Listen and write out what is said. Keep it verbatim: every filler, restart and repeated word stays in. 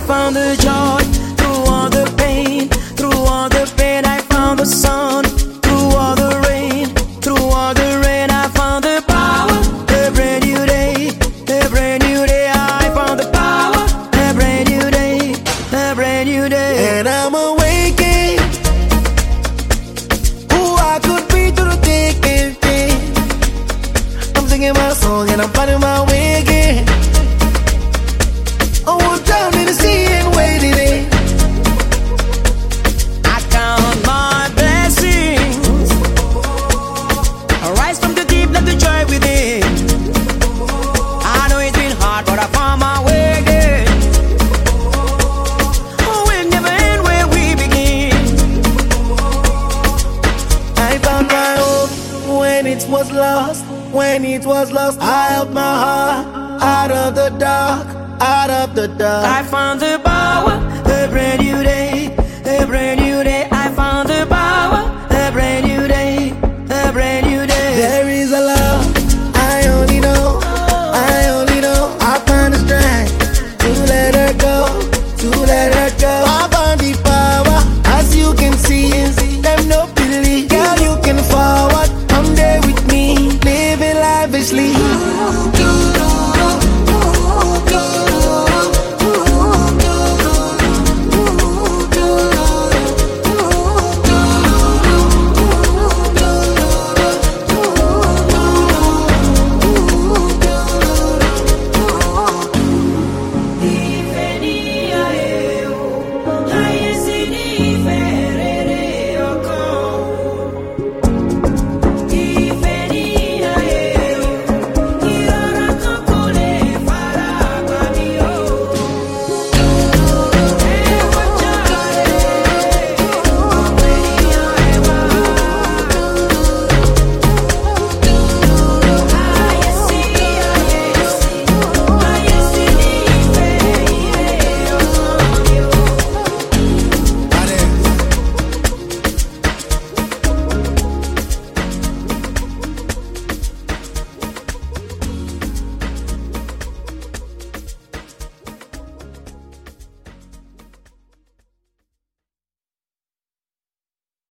found the joy through all the pain. Through all the pain, I found the sun. Through all the rain, through all the rain, I found the power. A brand new day, a brand new day. I found the power. A brand new day, a brand new day. And I'm awakened. Who I could be through the thick and thin. I'm singing my song and I'm finding my way again. I was down in the sea and wading in. I count my blessings. I rise from the deep, let the joy within. I know it's been hard, but I found my way again. Oh, we'll never end where we begin. I found my hope when it was lost. When it was lost, I helped my heart out of the dark, out of the dark. I found the power, the brand